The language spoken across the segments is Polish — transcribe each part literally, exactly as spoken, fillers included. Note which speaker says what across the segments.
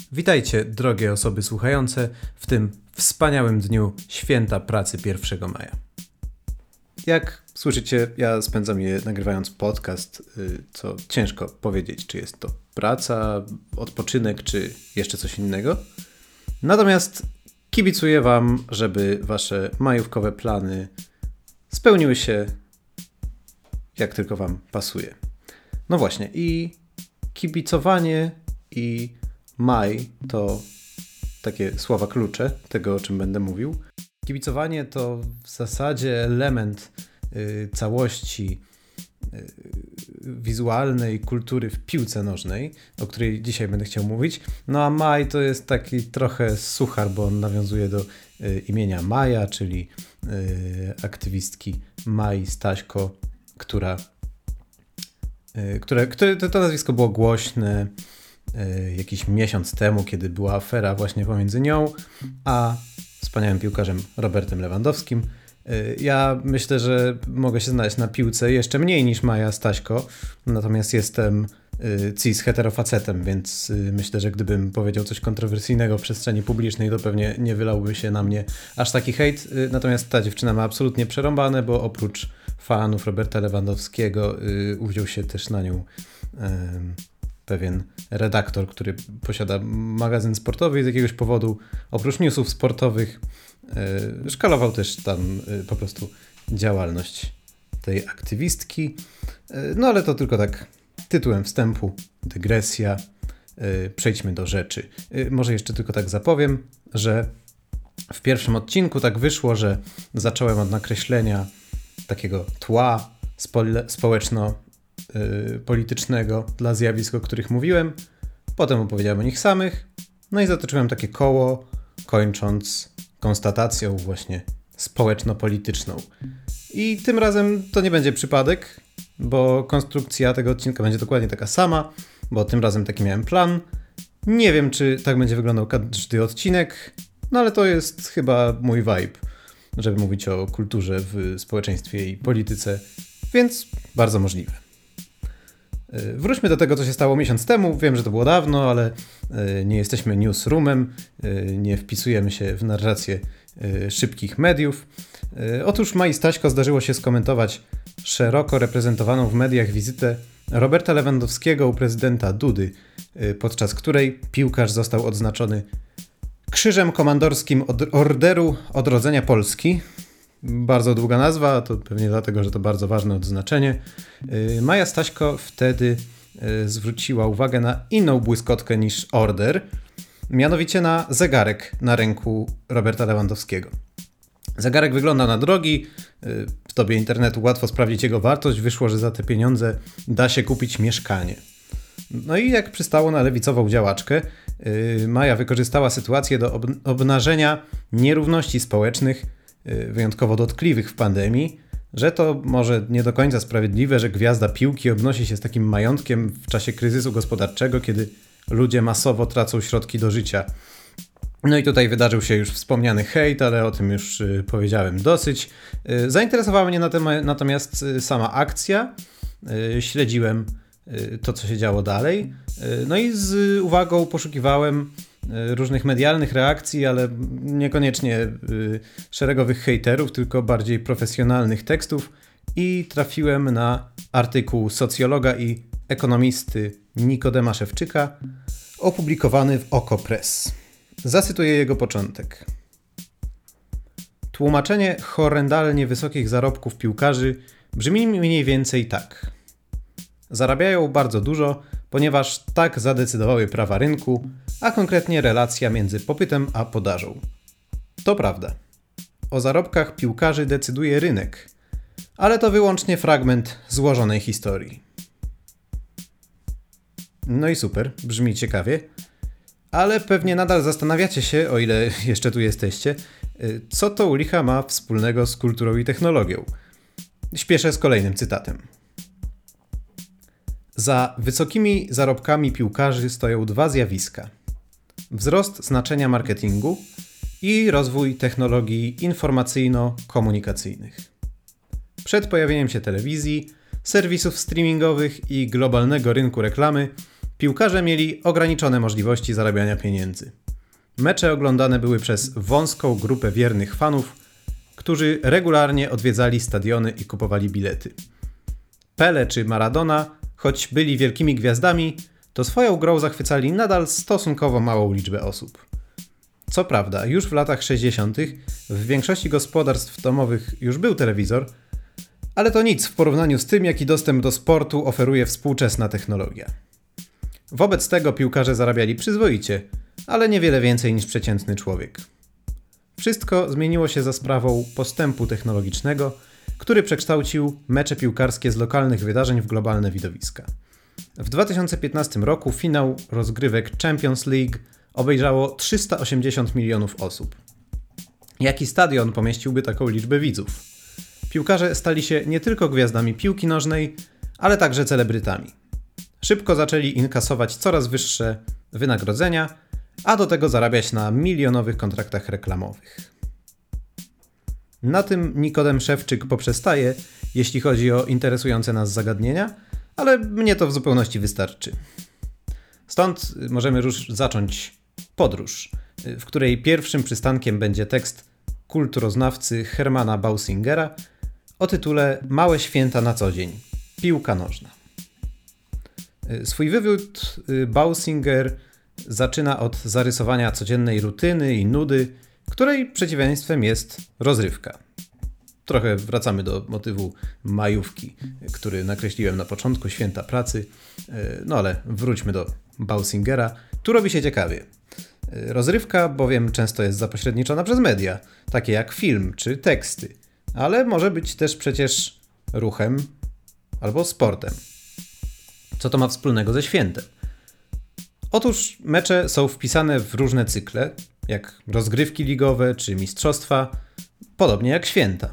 Speaker 1: Witajcie, drogie osoby słuchające, w tym wspaniałym dniu święta pracy pierwszego maja. Jak słyszycie, ja spędzam je nagrywając podcast, co ciężko powiedzieć, czy jest to praca, odpoczynek, czy jeszcze coś innego. Natomiast kibicuję wam, żeby wasze majówkowe plany spełniły się jak tylko wam pasuje. No właśnie, i kibicowanie i maj to takie słowa klucze tego, o czym będę mówił. Kibicowanie to w zasadzie element y, całości y, wizualnej kultury w piłce nożnej, o której dzisiaj będę chciał mówić. No a maj to jest taki trochę suchar, bo on nawiązuje do y, imienia Maja, czyli y, aktywistki Mai Staśko, która, y, które, które to, to nazwisko było głośne jakiś miesiąc temu, kiedy była afera właśnie pomiędzy nią a wspaniałym piłkarzem Robertem Lewandowskim. Ja myślę, że mogę się znaleźć na piłce jeszcze mniej niż Maja Staśko, natomiast jestem cis heterofacetem, więc myślę, że gdybym powiedział coś kontrowersyjnego w przestrzeni publicznej, to pewnie nie wylałby się na mnie aż taki hejt. Natomiast ta dziewczyna ma absolutnie przerąbane, bo oprócz fanów Roberta Lewandowskiego uwziął się też na nią pewien redaktor, który posiada magazyn sportowy i z jakiegoś powodu, oprócz newsów sportowych, yy, szkalował też tam yy, po prostu działalność tej aktywistki. Yy, no ale to tylko tak tytułem wstępu, dygresja. Yy, przejdźmy do rzeczy. Yy, może jeszcze tylko tak zapowiem, że w pierwszym odcinku tak wyszło, że zacząłem od nakreślenia takiego tła spo- społeczno politycznego dla zjawisk, o których mówiłem. Potem opowiedziałem o nich samych. No i zatoczyłem takie koło, kończąc konstatacją właśnie społeczno-polityczną. I tym razem to nie będzie przypadek, bo konstrukcja tego odcinka będzie dokładnie taka sama, bo tym razem taki miałem plan. Nie wiem, czy tak będzie wyglądał każdy odcinek, no ale to jest chyba mój vibe, żeby mówić o kulturze w społeczeństwie i polityce, więc bardzo możliwe. Wróćmy do tego, co się stało miesiąc temu. Wiem, że to było dawno, ale nie jesteśmy newsroomem, nie wpisujemy się w narrację szybkich mediów. Otóż Mai Staśko zdarzyło się skomentować szeroko reprezentowaną w mediach wizytę Roberta Lewandowskiego u prezydenta Dudy, podczas której piłkarz został odznaczony Krzyżem Komandorskim od Orderu Odrodzenia Polski. Bardzo długa nazwa, to pewnie dlatego, że to bardzo ważne odznaczenie. Maja Staśko wtedy zwróciła uwagę na inną błyskotkę niż order, mianowicie na zegarek na ręku Roberta Lewandowskiego. Zegarek wygląda na drogi, w dobie internetu łatwo sprawdzić jego wartość, wyszło, że za te pieniądze da się kupić mieszkanie. No i jak przystało na lewicową działaczkę, Maja wykorzystała sytuację do ob- obnażenia nierówności społecznych, wyjątkowo dotkliwych w pandemii, że to może nie do końca sprawiedliwe, że gwiazda piłki obnosi się z takim majątkiem w czasie kryzysu gospodarczego, kiedy ludzie masowo tracą środki do życia. No i tutaj wydarzył się już wspomniany hejt, ale o tym już powiedziałem dosyć. Zainteresowała mnie natomiast sama akcja. Śledziłem to, co się działo dalej. No i z uwagą poszukiwałem różnych medialnych reakcji, ale niekoniecznie y, szeregowych hejterów, tylko bardziej profesjonalnych tekstów i trafiłem na artykuł socjologa i ekonomisty Nikodema Szewczyka opublikowany w Okopres. Zacytuję jego początek. Tłumaczenie horrendalnie wysokich zarobków piłkarzy brzmi mniej więcej tak. Zarabiają bardzo dużo, ponieważ tak zadecydowały prawa rynku, a konkretnie relacja między popytem a podażą. To prawda. O zarobkach piłkarzy decyduje rynek, ale to wyłącznie fragment złożonej historii. No i super, brzmi ciekawie, ale pewnie nadal zastanawiacie się, o ile jeszcze tu jesteście, co to u licha ma wspólnego z kulturą i technologią. Śpieszę z kolejnym cytatem. Za wysokimi zarobkami piłkarzy stoją dwa zjawiska. Wzrost znaczenia marketingu i rozwój technologii informacyjno-komunikacyjnych. Przed pojawieniem się telewizji, serwisów streamingowych i globalnego rynku reklamy, piłkarze mieli ograniczone możliwości zarabiania pieniędzy. Mecze oglądane były przez wąską grupę wiernych fanów, którzy regularnie odwiedzali stadiony i kupowali bilety. Pele czy Maradona, choć byli wielkimi gwiazdami, to swoją grą zachwycali nadal stosunkowo małą liczbę osób. Co prawda, już w latach sześćdziesiątych w większości gospodarstw domowych już był telewizor, ale to nic w porównaniu z tym, jaki dostęp do sportu oferuje współczesna technologia. Wobec tego piłkarze zarabiali przyzwoicie, ale niewiele więcej niż przeciętny człowiek. Wszystko zmieniło się za sprawą postępu technologicznego, który przekształcił mecze piłkarskie z lokalnych wydarzeń w globalne widowiska. W dwa tysiące piętnastym roku finał rozgrywek Champions League obejrzało trzysta osiemdziesiąt milionów osób. Jaki stadion pomieściłby taką liczbę widzów? Piłkarze stali się nie tylko gwiazdami piłki nożnej, ale także celebrytami. Szybko zaczęli inkasować coraz wyższe wynagrodzenia, a do tego zarabiać na milionowych kontraktach reklamowych. Na tym Nikodem Szewczyk poprzestaje, jeśli chodzi o interesujące nas zagadnienia, ale mnie to w zupełności wystarczy. Stąd możemy już zacząć podróż, w której pierwszym przystankiem będzie tekst kulturoznawcy Hermana Bausingera o tytule Małe święta na co dzień. Piłka nożna. Swój wywód Bausinger zaczyna od zarysowania codziennej rutyny i nudy, której przeciwieństwem jest rozrywka. Trochę wracamy do motywu majówki, który nakreśliłem na początku, święta pracy. No ale wróćmy do Bausingera. Tu robi się ciekawie. Rozrywka bowiem często jest zapośredniczona przez media, takie jak film czy teksty, ale może być też przecież ruchem albo sportem. Co to ma wspólnego ze świętem? Otóż mecze są wpisane w różne cykle, jak rozgrywki ligowe czy mistrzostwa, podobnie jak święta.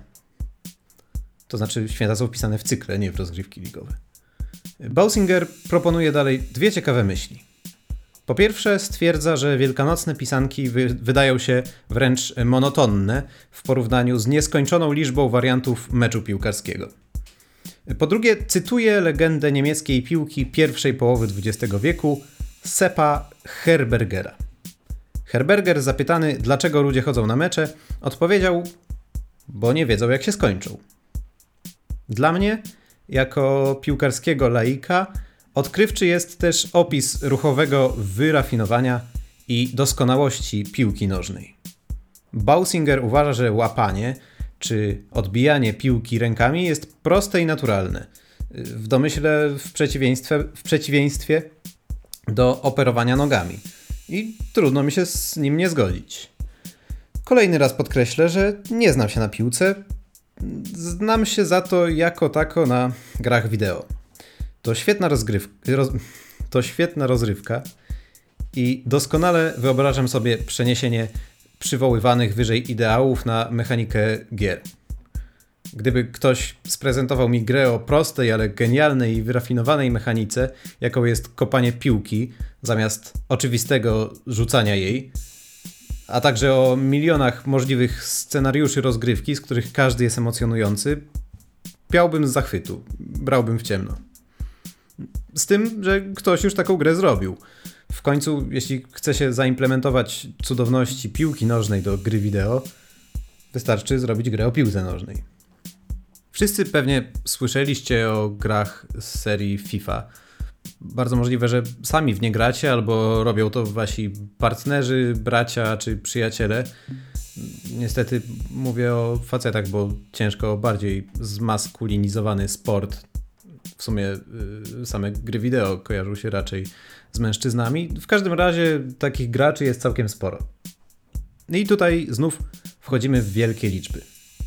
Speaker 1: To znaczy święta są wpisane w cykle, nie w rozgrywki ligowe. Bausinger proponuje dalej dwie ciekawe myśli. Po pierwsze stwierdza, że wielkanocne pisanki wy- wydają się wręcz monotonne w porównaniu z nieskończoną liczbą wariantów meczu piłkarskiego. Po drugie cytuje legendę niemieckiej piłki pierwszej połowy dwudziestego wieku, Seppa Herbergera. Herberger, zapytany, dlaczego ludzie chodzą na mecze, odpowiedział, bo nie wiedzą, jak się skończą. Dla mnie, jako piłkarskiego laika, odkrywczy jest też opis ruchowego wyrafinowania i doskonałości piłki nożnej. Bausinger uważa, że łapanie czy odbijanie piłki rękami jest proste i naturalne, w domyśle w przeciwieństwie, w przeciwieństwie do operowania nogami. I trudno mi się z nim nie zgodzić. Kolejny raz podkreślę, że nie znam się na piłce, znam się za to jako tako na grach wideo. To świetna rozgrywka, roz, to świetna rozrywka i doskonale wyobrażam sobie przeniesienie przywoływanych wyżej ideałów na mechanikę gier. Gdyby ktoś sprezentował mi grę o prostej, ale genialnej i wyrafinowanej mechanice, jaką jest kopanie piłki, zamiast oczywistego rzucania jej, a także o milionach możliwych scenariuszy rozgrywki, z których każdy jest emocjonujący, piałbym z zachwytu, brałbym w ciemno. Z tym, że ktoś już taką grę zrobił. W końcu, jeśli chce się zaimplementować cudowności piłki nożnej do gry wideo, wystarczy zrobić grę o piłce nożnej. Wszyscy pewnie słyszeliście o grach z serii FIFA. Bardzo możliwe, że sami w nie gracie, albo robią to wasi partnerzy, bracia czy przyjaciele. Niestety mówię o facetach, bo ciężko o bardziej zmaskulinizowany sport. W sumie y, same gry wideo kojarzą się raczej z mężczyznami. W każdym razie takich graczy jest całkiem sporo. I tutaj znów wchodzimy w wielkie liczby.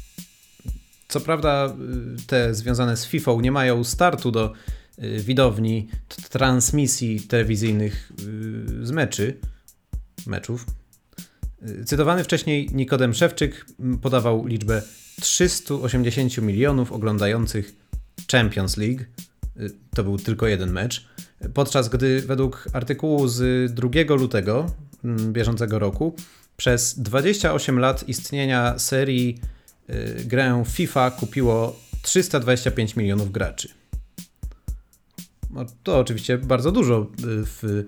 Speaker 1: Co prawda te związane z FIFA nie mają startu do y, widowni t- transmisji telewizyjnych y, z meczy, meczów. Y, cytowany wcześniej Nikodem Szewczyk podawał liczbę trzysta osiemdziesiąt milionów oglądających Champions League. Y, to był tylko jeden mecz. Podczas gdy według artykułu z drugiego lutego y, bieżącego roku przez dwadzieścia osiem lat istnienia serii y, grę FIFA kupiło trzysta dwadzieścia pięć milionów graczy. No, to oczywiście bardzo dużo w,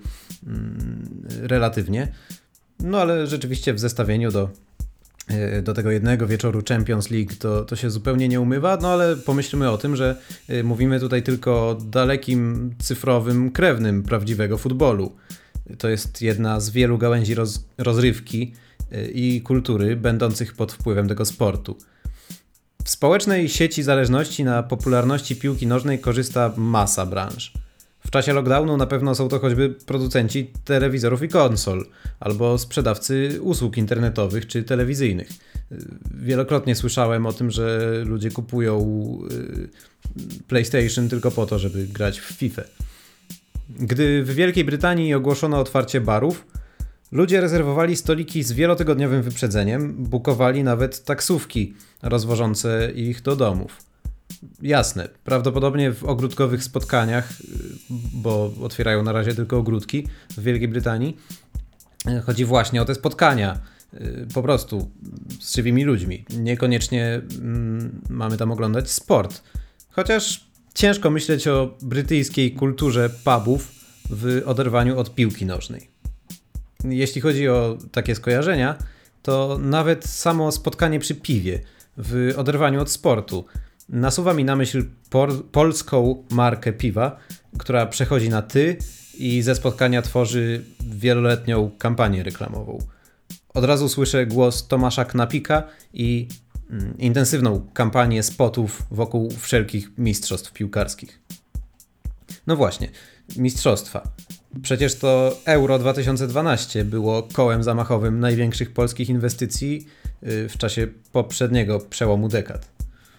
Speaker 1: relatywnie, no ale rzeczywiście w zestawieniu do, do tego jednego wieczoru Champions League to, to się zupełnie nie umywa, no ale pomyślmy o tym, że mówimy tutaj tylko o dalekim cyfrowym krewnym prawdziwego futbolu. To jest jedna z wielu gałęzi roz, rozrywki i kultury będących pod wpływem tego sportu. W społecznej sieci zależności na popularności piłki nożnej korzysta masa branż. W czasie lockdownu na pewno są to choćby producenci telewizorów i konsol, albo sprzedawcy usług internetowych czy telewizyjnych. Wielokrotnie słyszałem o tym, że ludzie kupują PlayStation tylko po to, żeby grać w FIFA. Gdy w Wielkiej Brytanii ogłoszono otwarcie barów, ludzie rezerwowali stoliki z wielotygodniowym wyprzedzeniem, bukowali nawet taksówki rozwożące ich do domów. Jasne, prawdopodobnie w ogródkowych spotkaniach, bo otwierają na razie tylko ogródki w Wielkiej Brytanii, chodzi właśnie o te spotkania, po prostu z żywymi ludźmi. Niekoniecznie mm, mamy tam oglądać sport. Chociaż ciężko myśleć o brytyjskiej kulturze pubów w oderwaniu od piłki nożnej. Jeśli chodzi o takie skojarzenia, to nawet samo spotkanie przy piwie w oderwaniu od sportu nasuwa mi na myśl por- polską markę piwa, która przechodzi na ty i ze spotkania tworzy wieloletnią kampanię reklamową. Od razu słyszę głos Tomasza Knapika i mm, intensywną kampanię spotów wokół wszelkich mistrzostw piłkarskich. No właśnie, mistrzostwa. Przecież to Euro dwa tysiące dwanaście było kołem zamachowym największych polskich inwestycji w czasie poprzedniego przełomu dekad.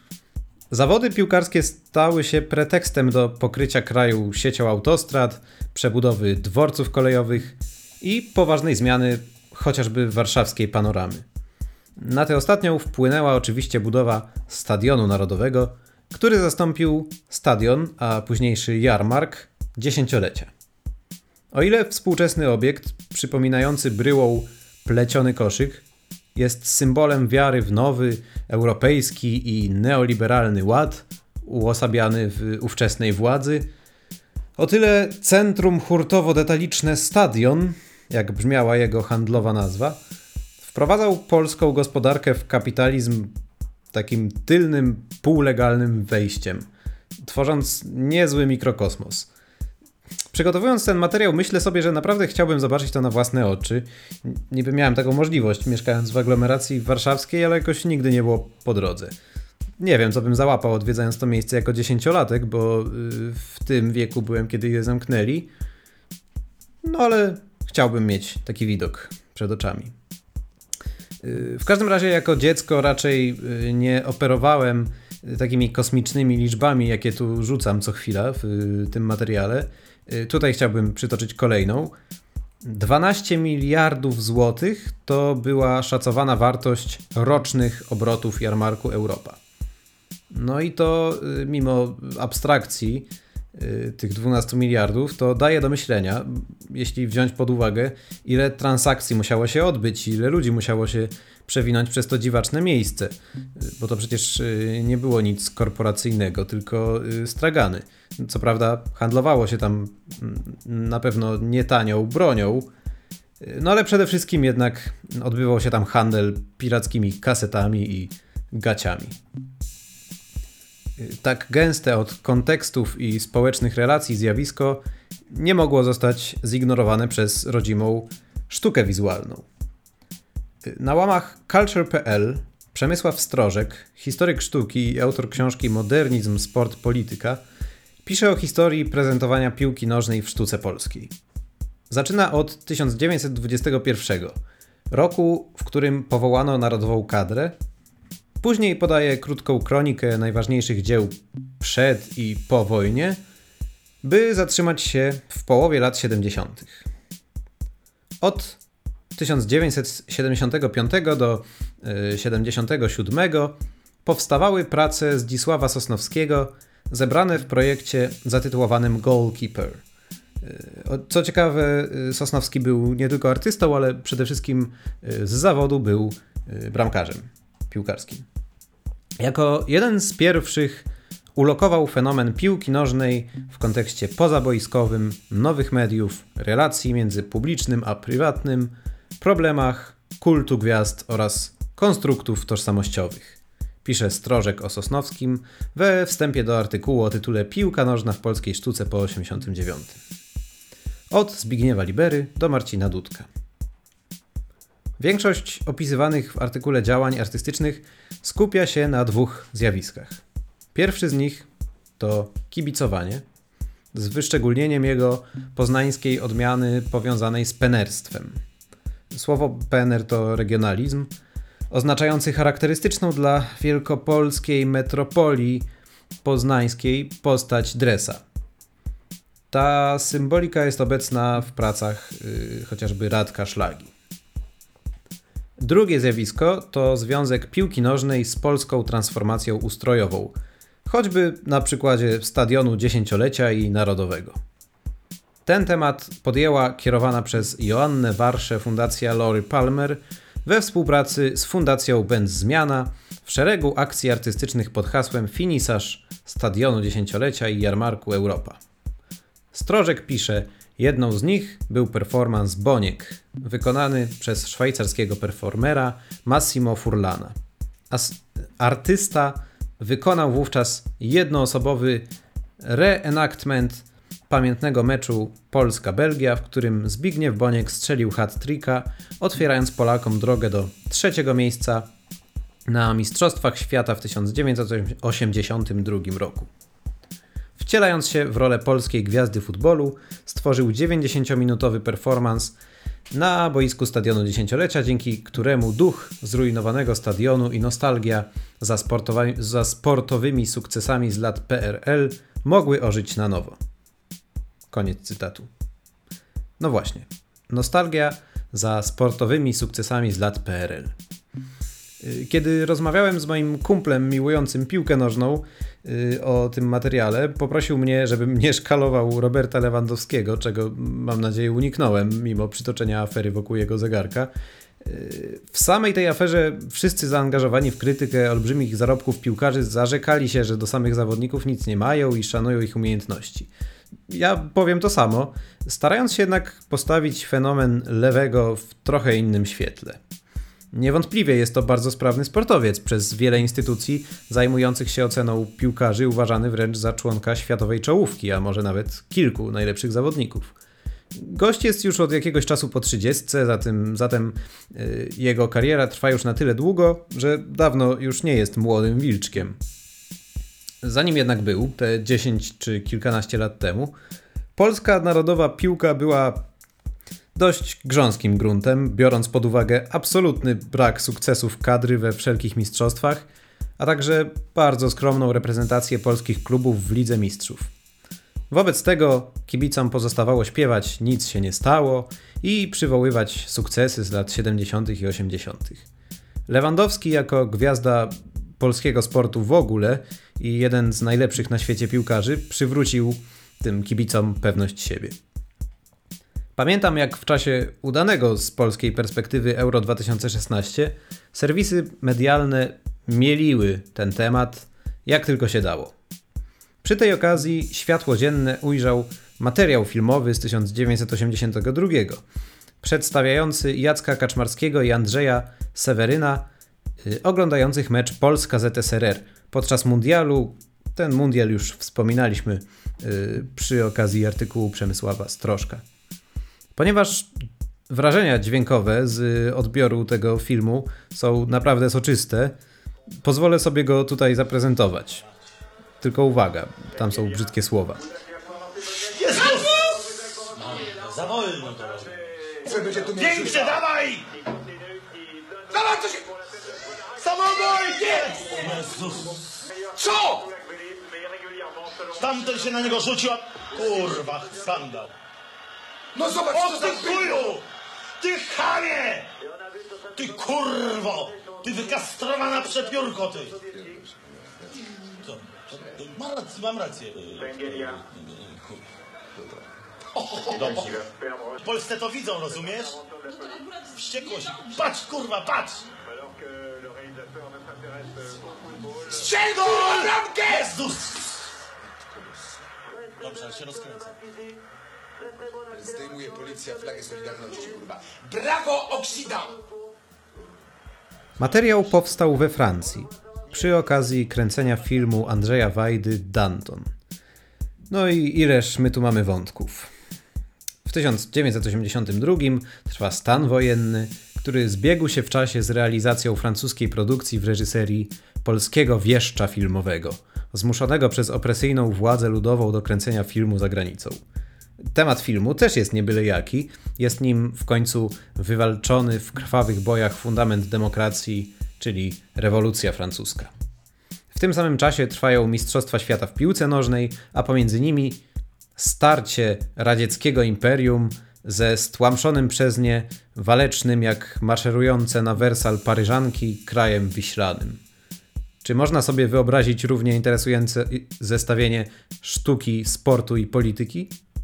Speaker 1: Zawody piłkarskie stały się pretekstem do pokrycia kraju siecią autostrad, przebudowy dworców kolejowych i poważnej zmiany chociażby warszawskiej panoramy. Na tę ostatnią wpłynęła oczywiście budowa Stadionu Narodowego, który zastąpił stadion, a późniejszy jarmark, dziesięciolecia. O ile współczesny obiekt, przypominający bryłą pleciony koszyk, jest symbolem wiary w nowy, europejski i neoliberalny ład, uosabiany w ówczesnej władzy, o tyle centrum hurtowo-detaliczne Stadion, jak brzmiała jego handlowa nazwa, wprowadzał polską gospodarkę w kapitalizm takim tylnym, półlegalnym wejściem, tworząc niezły mikrokosmos. Przygotowując ten materiał, myślę sobie, że naprawdę chciałbym zobaczyć to na własne oczy. Niby miałem taką możliwość, mieszkając w aglomeracji warszawskiej, ale jakoś nigdy nie było po drodze. Nie wiem, co bym załapał, odwiedzając to miejsce jako dziesięciolatek, bo w tym wieku byłem, kiedy je zamknęli. No ale chciałbym mieć taki widok przed oczami. W każdym razie jako dziecko raczej nie operowałem takimi kosmicznymi liczbami, jakie tu rzucam co chwila w tym materiale. Tutaj chciałbym przytoczyć kolejną. dwanaście miliardów złotych to była szacowana wartość rocznych obrotów jarmarku Europa. No i to mimo abstrakcji tych dwunastu miliardów, to daje do myślenia, jeśli wziąć pod uwagę, ile transakcji musiało się odbyć, ile ludzi musiało się przewinąć przez to dziwaczne miejsce, bo to przecież nie było nic korporacyjnego, tylko stragany. Co prawda handlowało się tam na pewno nie tanią bronią, no ale przede wszystkim jednak odbywał się tam handel pirackimi kasetami i gaciami. Tak gęste od kontekstów i społecznych relacji zjawisko nie mogło zostać zignorowane przez rodzimą sztukę wizualną. Na łamach culture kropka p l Przemysław Strożek, historyk sztuki i autor książki Modernizm, sport, polityka, pisze o historii prezentowania piłki nożnej w sztuce polskiej. Zaczyna od tysiąc dziewięćset dwudziestego pierwszego, roku, w którym powołano narodową kadrę. Później podaje krótką kronikę najważniejszych dzieł przed i po wojnie, by zatrzymać się w połowie lat siedemdziesiątych. Od tysiąc dziewięćset siedemdziesiątego piątego do siedemdziesiątego siódmego powstawały prace Zdzisława Sosnowskiego zebrane w projekcie zatytułowanym Goalkeeper. Co ciekawe, Sosnowski był nie tylko artystą, ale przede wszystkim z zawodu był bramkarzem piłkarskim. Jako jeden z pierwszych ulokował fenomen piłki nożnej w kontekście pozaboiskowym, nowych mediów, relacji między publicznym a prywatnym, problemach kultu gwiazd oraz konstruktów tożsamościowych. Pisze Strożek o Sosnowskim we wstępie do artykułu o tytule Piłka nożna w polskiej sztuce po osiemdziesiątym dziewiątym. Od Zbigniewa Libery do Marcina Dudka. Większość opisywanych w artykule działań artystycznych skupia się na dwóch zjawiskach. Pierwszy z nich to kibicowanie, z wyszczególnieniem jego poznańskiej odmiany powiązanej z penerstwem. Słowo pener to regionalizm, oznaczający charakterystyczną dla wielkopolskiej metropolii poznańskiej postać dresa. Ta symbolika jest obecna w pracach yy, chociażby Radka Szlagi. Drugie zjawisko to związek piłki nożnej z polską transformacją ustrojową, choćby na przykładzie Stadionu Dziesięciolecia i Narodowego. Ten temat podjęła kierowana przez Joannę Warszę Fundacja Lory Palmer we współpracy z Fundacją Będ Zmiana w szeregu akcji artystycznych pod hasłem Finisaż Stadionu Dziesięciolecia i Jarmarku Europa. Strożek pisze, jedną z nich był performance Boniek, wykonany przez szwajcarskiego performera Massimo Furlana. As- artysta wykonał wówczas jednoosobowy reenactment pamiętnego meczu Polska-Belgia, w którym Zbigniew Boniek strzelił hat-tricka, otwierając Polakom drogę do trzeciego miejsca na Mistrzostwach Świata w tysiąc dziewięćset osiemdziesiątym drugim roku. Wcielając się w rolę polskiej gwiazdy futbolu, stworzył dziewięćdziesięciominutowy performans na boisku Stadionu Dziesięciolecia, dzięki któremu duch zrujnowanego stadionu i nostalgia za, sportowa- za sportowymi sukcesami z lat P R L mogły ożyć na nowo. Koniec cytatu. No właśnie, nostalgia za sportowymi sukcesami z lat P R L. Kiedy rozmawiałem z moim kumplem miłującym piłkę nożną yy, o tym materiale, poprosił mnie, żebym nie szkalował Roberta Lewandowskiego, czego mam nadzieję uniknąłem, mimo przytoczenia afery wokół jego zegarka. Yy, w samej tej aferze wszyscy zaangażowani w krytykę olbrzymich zarobków piłkarzy zarzekali się, że do samych zawodników nic nie mają i szanują ich umiejętności. Ja powiem to samo, starając się jednak postawić fenomen lewego w trochę innym świetle. Niewątpliwie jest to bardzo sprawny sportowiec, przez wiele instytucji zajmujących się oceną piłkarzy uważany wręcz za członka światowej czołówki, a może nawet kilku najlepszych zawodników. Gość jest już od jakiegoś czasu po trzydziestce, zatem, zatem yy, jego kariera trwa już na tyle długo, że dawno już nie jest młodym wilczkiem. Zanim jednak był, te dziesięć czy kilkanaście lat temu, polska narodowa piłka była dość grząskim gruntem, biorąc pod uwagę absolutny brak sukcesów kadry we wszelkich mistrzostwach, a także bardzo skromną reprezentację polskich klubów w Lidze Mistrzów. Wobec tego kibicom pozostawało śpiewać "Nic się nie stało" i przywoływać sukcesy z lat siedemdziesiątych i osiemdziesiątych. Lewandowski jako gwiazda polskiego sportu w ogóle i jeden z najlepszych na świecie piłkarzy przywrócił tym kibicom pewność siebie. Pamiętam, jak w czasie udanego z polskiej perspektywy Euro dwa tysiące szesnaście serwisy medialne mieliły ten temat jak tylko się dało. Przy tej okazji światło dzienne ujrzał materiał filmowy z tysiąc dziewięćset osiemdziesiątego drugiego, przedstawiający Jacka Kaczmarskiego i Andrzeja Seweryna yy, oglądających mecz Polska-Z S R R podczas mundialu. Ten mundial już wspominaliśmy yy, przy okazji artykułu Przemysława Strożka. Ponieważ wrażenia dźwiękowe z odbioru tego filmu są naprawdę soczyste, pozwolę sobie go tutaj zaprezentować. Tylko uwaga, tam są brzydkie słowa.
Speaker 2: Jezus! Za wolno to robi. Większe, dawaj! Dawaj, co się... Samobój! Jezus! Co? Tamten się na niego rzucił, a... Kurwa, skandal. No zobacz, co ty chuju! Ty chamie! Ty kurwo! Ty wykastrowana przepiórko, ty! Co? Mam rację, mam rację. Dobrze. W Polsce to widzą, rozumiesz? Wściekłość. Patrz, kurwa, patrz! Strzel, kurwa, bramkę! Jezus! Dobrze, ale się rozkręcę.
Speaker 3: Zdejmuje policja flagę Solidarności, kurwa. Brawo, Occident!
Speaker 1: Materiał powstał we Francji przy okazji kręcenia filmu Andrzeja Wajdy Danton. No i ileż my tu mamy wątków. W tysiąc dziewięćset osiemdziesiątym drugim trwa stan wojenny, który zbiegł się w czasie z realizacją francuskiej produkcji w reżyserii polskiego wieszcza filmowego, zmuszonego przez opresyjną władzę ludową do kręcenia filmu za granicą. Temat filmu też jest nie byle jaki, jest nim w końcu wywalczony w krwawych bojach fundament demokracji, czyli rewolucja francuska. W tym samym czasie trwają Mistrzostwa Świata w piłce nożnej, a pomiędzy nimi starcie radzieckiego imperium ze stłamszonym przez nie, walecznym jak maszerujące na Wersal Paryżanki krajem wiślanym. Czy można sobie wyobrazić równie interesujące zestawienie sztuki, sportu i polityki?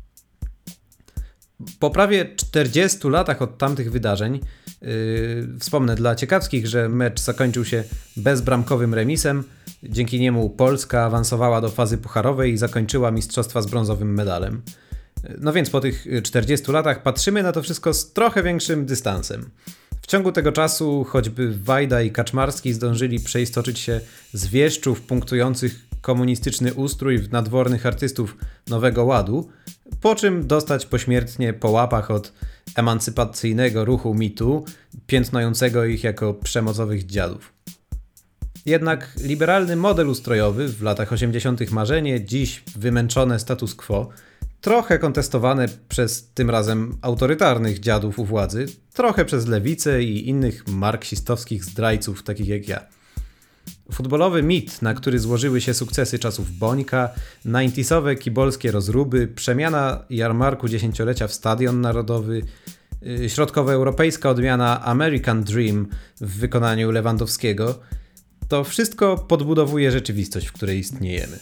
Speaker 1: Po prawie czterdziestu latach od tamtych wydarzeń, yy, wspomnę dla ciekawskich, że mecz zakończył się bezbramkowym remisem. Dzięki niemu Polska awansowała do fazy pucharowej i zakończyła mistrzostwa z brązowym medalem. No więc po tych czterdziestu latach patrzymy na to wszystko z trochę większym dystansem. W ciągu tego czasu choćby Wajda i Kaczmarski zdążyli przeistoczyć się z wieszczów punktujących komunistyczny ustrój w nadwornych artystów Nowego Ładu, po czym dostać pośmiertnie po łapach od emancypacyjnego ruchu mitu, piętnującego ich jako przemocowych dziadów. Jednak liberalny model ustrojowy, w latach osiemdziesiątych marzenie, dziś wymęczone status quo, trochę kontestowane przez tym razem autorytarnych dziadów u władzy, trochę przez lewicę i innych marksistowskich zdrajców takich jak ja. Futbolowy mit, na który złożyły się sukcesy czasów Bońka, dziewięćdziesiąte kibolskie rozruby, przemiana jarmarku dziesięciolecia w Stadion Narodowy, yy, środkowoeuropejska odmiana American Dream w wykonaniu Lewandowskiego, to wszystko podbudowuje rzeczywistość, w której istniejemy.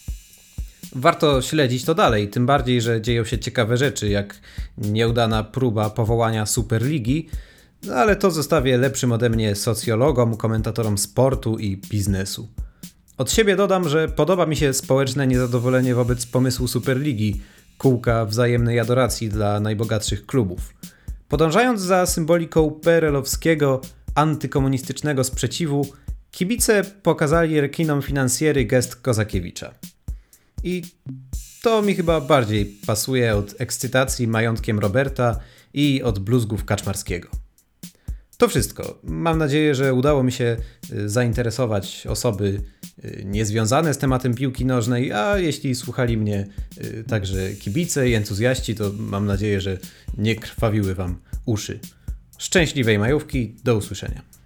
Speaker 1: Warto śledzić to dalej, tym bardziej, że dzieją się ciekawe rzeczy, jak nieudana próba powołania Superligi, no ale to zostawię lepszym ode mnie socjologom, komentatorom sportu i biznesu. Od siebie dodam, że podoba mi się społeczne niezadowolenie wobec pomysłu Superligi, kółka wzajemnej adoracji dla najbogatszych klubów. Podążając za symboliką P R L-owskiego antykomunistycznego sprzeciwu, kibice pokazali rekinom finansjery gest Kozakiewicza. I to mi chyba bardziej pasuje od ekscytacji majątkiem Roberta i od bluzgów Kaczmarskiego. To wszystko. Mam nadzieję, że udało mi się zainteresować osoby niezwiązane z tematem piłki nożnej, a jeśli słuchali mnie także kibice i entuzjaści, to mam nadzieję, że nie krwawiły wam uszy. Szczęśliwej majówki, do usłyszenia.